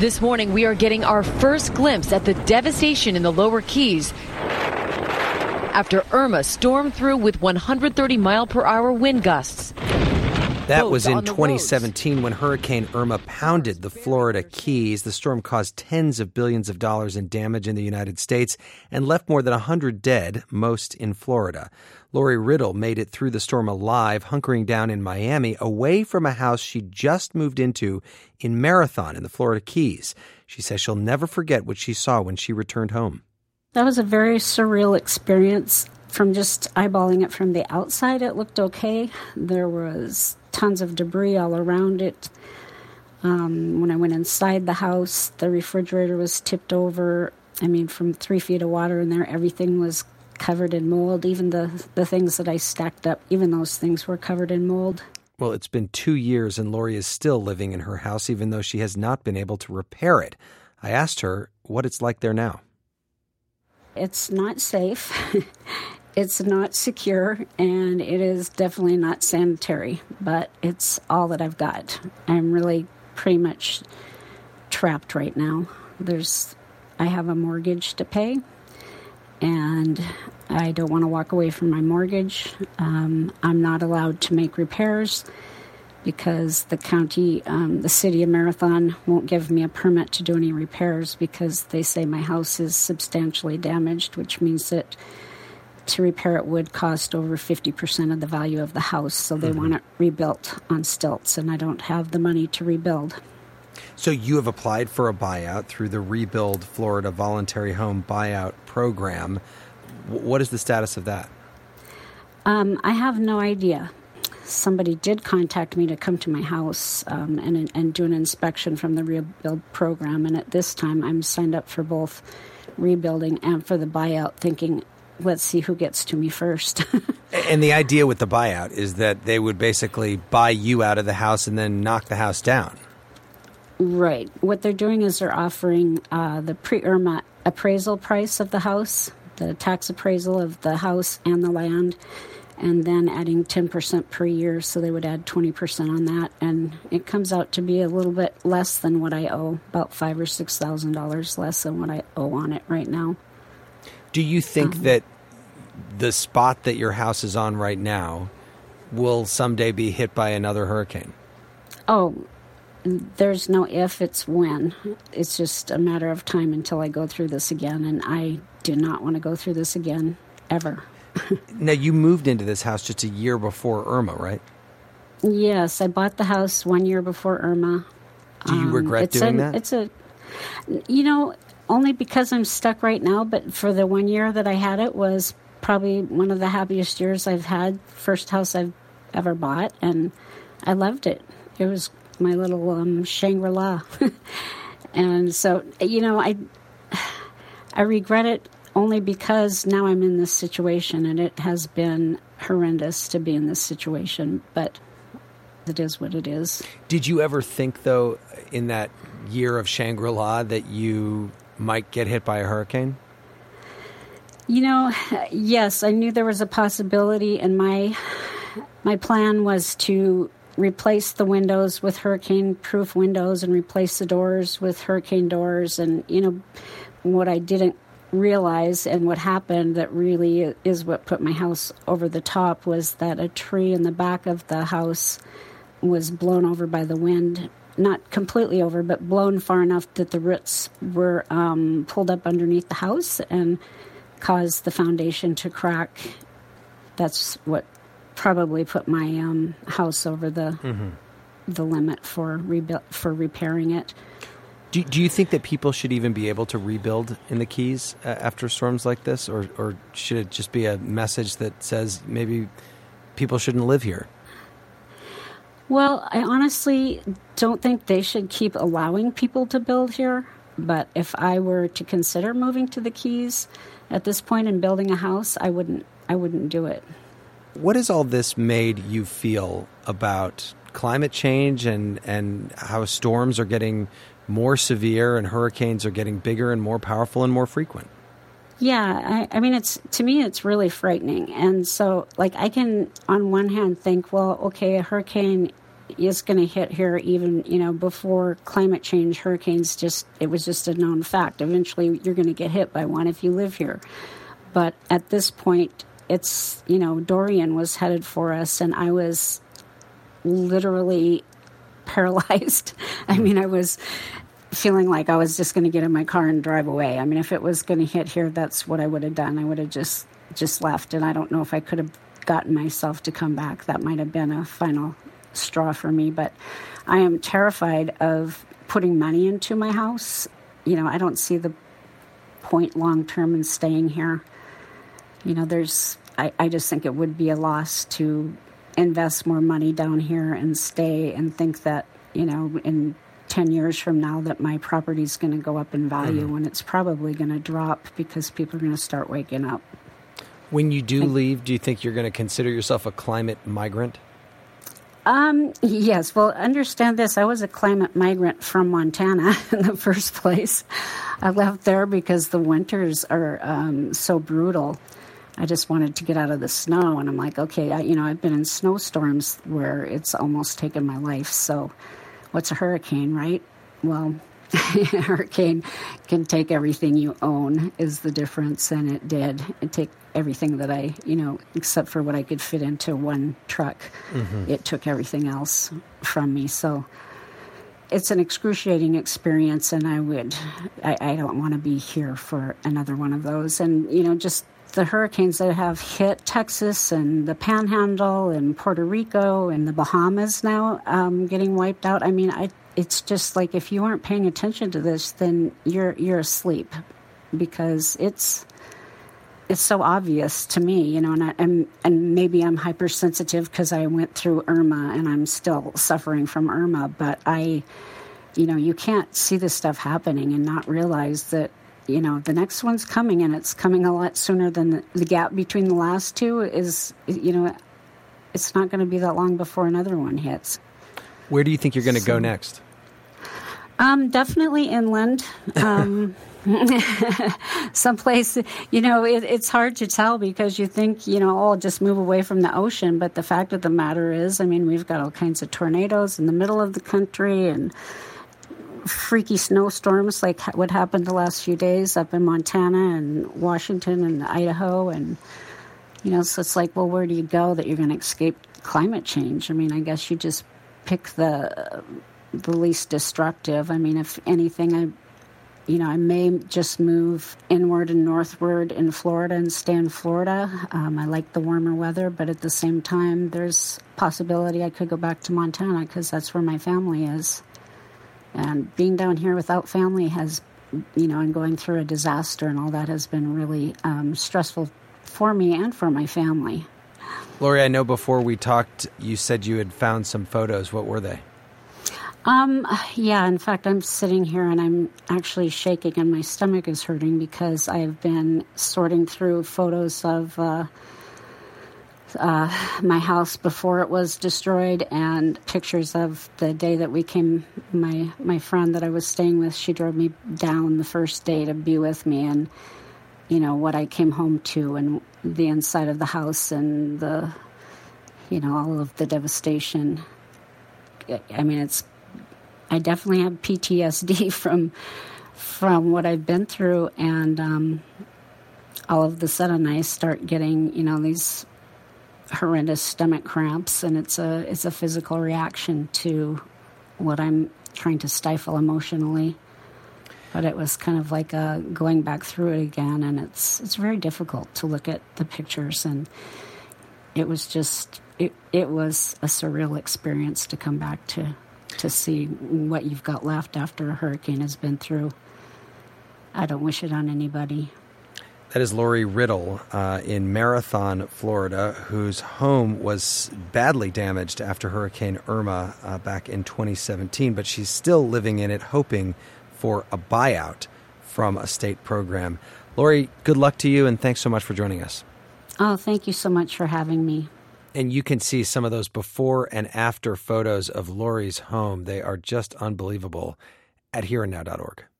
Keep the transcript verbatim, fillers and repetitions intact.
This morning, we are getting our first glimpse at the devastation in the lower Keys after Irma stormed through with one hundred thirty mile per hour wind gusts. That was in twenty seventeen when Hurricane Irma pounded the Florida Keys. The storm caused tens of billions of dollars in damage in the United States and left more than one hundred dead, most in Florida. Lori Riddle made it through the storm alive, hunkering down in Miami, away from a house she just moved into in Marathon in the Florida Keys. She says she'll never forget what she saw when she returned home. That was a very surreal experience. From just eyeballing it from the outside, it looked okay. There was tons of debris all around it. Um, when I went inside the house, the refrigerator was tipped over. I mean, from three feet of water in there, everything was covered in mold. Even the, the things that I stacked up, even those things were covered in mold. Well, it's been two years and Lori is still living in her house, even though she has not been able to repair it. I asked her what it's like there now. It's not safe. It's not secure, and it is definitely not sanitary, but it's all that I've got. I'm really pretty much trapped right now. There's, I have a mortgage to pay, and I don't want to walk away from my mortgage. Um, I'm not allowed to make repairs because the county, um, the city of Marathon won't give me a permit to do any repairs because they say my house is substantially damaged, which means that to repair it would cost over fifty percent of the value of the house, so they mm-hmm. want it rebuilt on stilts, and I don't have the money to rebuild. So you have applied for a buyout through the Rebuild Florida Voluntary Home Buyout Program. What is the status of that? Um, I have no idea. Somebody did contact me to come to my house um, and, and do an inspection from the Rebuild program, and at this time I'm signed up for both rebuilding and for the buyout, thinking, let's see who gets to me first. And the idea with the buyout is that they would basically buy you out of the house and then knock the house down. Right. What they're doing is they're offering uh, the pre-Irma appraisal price of the house, the tax appraisal of the house and the land, and then adding ten percent per year, so they would add twenty percent on that. And it comes out to be a little bit less than what I owe, about five thousand dollars or six thousand dollars less than what I owe on it right now. Do you think um, that the spot that your house is on right now will someday be hit by another hurricane? Oh, there's no if, it's when. It's just a matter of time until I go through this again, and I do not want to go through this again, ever. Now, you moved into this house just a year before Irma, right? Yes, I bought the house one year before Irma. Do you regret um, doing a, that? It's a, you know, only because I'm stuck right now, but for the one year that I had it was probably one of the happiest years I've had. First house I've ever bought, and I loved it. It was my little um, Shangri-La. And so, you know, I I regret it only because now I'm in this situation, and it has been horrendous to be in this situation, but it is what it is. Did you ever think, though, in that year of Shangri-La that you might get hit by a hurricane? You know, yes, I knew there was a possibility, and my my plan was to replace the windows with hurricane-proof windows and replace the doors with hurricane doors. And, you know, what I didn't realize and what happened that really is what put my house over the top was that a tree in the back of the house was blown over by the wind. Not completely over, but blown far enough that the roots were um, pulled up underneath the house and caused the foundation to crack. That's what probably put my um, house over the mm-hmm. the limit for rebu- for repairing it. Do, do you think that people should even be able to rebuild in the Keys uh, after storms like this, or or should it just be a message that says maybe people shouldn't live here? Well, I honestly don't think they should keep allowing people to build here. But if I were to consider moving to the Keys at this point and building a house, I wouldn't. I wouldn't do it. What has all this made you feel about climate change and, and how storms are getting more severe and hurricanes are getting bigger and more powerful and more frequent? Yeah, I, I mean, it's to me, it's really frightening. And so, like, I can, on one hand, think, well, okay, a hurricane is going to hit here even, you know, before climate change. Hurricanes just, it was just a known fact. Eventually you're going to get hit by one if you live here. But at this point, it's, you know, Dorian was headed for us, and I was literally paralyzed. I mean, I was feeling like I was just going to get in my car and drive away. I mean, if it was going to hit here, that's what I would have done. I would have just, just left, and I don't know if I could have gotten myself to come back. That might have been a final straw for me, but I am terrified of putting money into my house. You know, I don't see the point long term in staying here. You know, there's, I, I just think it would be a loss to invest more money down here and stay and think that, you know, in ten years from now that my property is going to go up in value, mm-hmm. when it's probably going to drop because people are going to start waking up. When you do leave, do you think you're going to consider yourself a climate migrant? Um, yes. Well, understand this. I was a climate migrant from Montana in the first place. I left there because the winters are um, so brutal. I just wanted to get out of the snow. And I'm like, okay, I, you know, I've been in snowstorms where it's almost taken my life. So what's a hurricane, right? Well, a hurricane can take everything you own is the difference, and it did. It took everything that I, you know, except for what I could fit into one truck. Mm-hmm. It took everything else from me. So it's an excruciating experience, and I would, I, I don't want to be here for another one of those. And, you know, just the hurricanes that have hit Texas and the Panhandle and Puerto Rico and the Bahamas now um, getting wiped out. I mean, I, it's just like if you aren't paying attention to this, then you're you're asleep, because it's it's so obvious to me, you know. And I, and, and maybe I'm hypersensitive because I went through Irma and I'm still suffering from Irma. But I, you know, you can't see this stuff happening and not realize that, you know, the next one's coming, and it's coming a lot sooner than the, the gap between the last two is, you know, it's not going to be that long before another one hits. Where do you think you're going to so, go next? Um, definitely inland. Um, someplace, you know, it, it's hard to tell because you think, you know, oh, just move away from the ocean. But the fact of the matter is, I mean, we've got all kinds of tornadoes in the middle of the country and freaky snowstorms like what happened the last few days up in Montana and Washington and Idaho. And, you know, so it's like, well, where do you go that you're going to escape climate change? I mean, I guess you just pick the the least destructive. I mean, if anything, I, you know, I may just move inward and northward in Florida and stay in Florida. Um, I like the warmer weather, but at the same time, there's possibility I could go back to Montana because that's where my family is. And being down here without family has, you know, and going through a disaster and all that has been really um, stressful for me and for my family. Lori, I know before we talked, you said you had found some photos. What were they? Um, yeah, in fact, I'm sitting here and I'm actually shaking and my stomach is hurting because I've been sorting through photos of uh, uh, my house before it was destroyed and pictures of the day that we came, my, my friend that I was staying with, she drove me down the first day to be with me, and, you know, what I came home to and the inside of the house and the, you know, all of the devastation. I mean, it's, I definitely have P T S D from from what I've been through, and um, all of a sudden I start getting, you know, these horrendous stomach cramps, and it's a it's a physical reaction to what I'm trying to stifle emotionally. But it was kind of like a going back through it again, and it's it's very difficult to look at the pictures, and it was just it it was a surreal experience to come back to. to see what you've got left after a hurricane has been through. I don't wish it on anybody. That is Lori Riddle uh, in Marathon, Florida, whose home was badly damaged after Hurricane Irma uh, back in twenty seventeen, but she's still living in it, hoping for a buyout from a state program. Lori, good luck to you, and thanks so much for joining us. Oh, thank you so much for having me. And you can see some of those before and after photos of Lori's home. They are just unbelievable at here and now dot org.